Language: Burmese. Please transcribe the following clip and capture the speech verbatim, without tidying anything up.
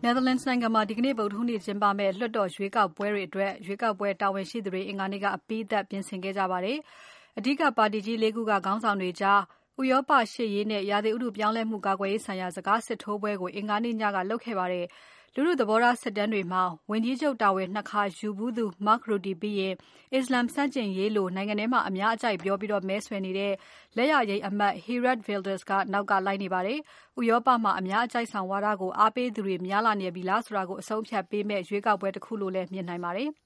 Netherlands နိုင်ငံမှာဒီကနေ့ဗုဒ္ဓဟူးနေ့ကျင်းပမယ့်လွှတ်တော်ရွေးကောက်ပွဲတွေအတွက်ရွေးကောက်ပွဲတာဝန်ရှိသူတွေအင်္ဂါနေ့ကအပြီးသတ်ပြင်ဆင်ခဲ့ကြပါတယ်။ အဓိကပါတီကြီး ၄ ခုကခေါင်းဆောင်တွေကြားဥရောပရှေ့ရေးနဲ့ရာသီဥတုပြောင်းလဲမှုကာကွယ်ရေးဆိုင်ရာစကားစစ်ထိုးပွဲကိုအင်္ဂါနေ့ညကလုပ်ခဲ့ပါတယ်။ လူထုသဘောထားစစ်တမ်းတွေမှာဝန်ကြီးချုပ်တာဝန် ၂ ခါယူဖူးသူ Mark Rutte ပြီးရင် အစ္စလာမ်ဆန့်ကျင်ရေးလိုနိုင်ငံထဲမှာအများအကြိုက်ပြောပြီးမဲဆွယ်နေတဲ့လက်ယာယိမ်းအမတ် Geert Wilders ကနောက်ကလိုက်နေပါတယ်။ ဥရောပမှာအများအကြိုက်ဆောင်ဝါဒကိုအားပေးသူတွေများလာနေပြီလားဆိုတာကိုအဆုံးအဖြတ်ပေးမယ့်ရွေးကောက်ပွဲတခုလို့လည်းမြင်နိုင်ပါတယ်။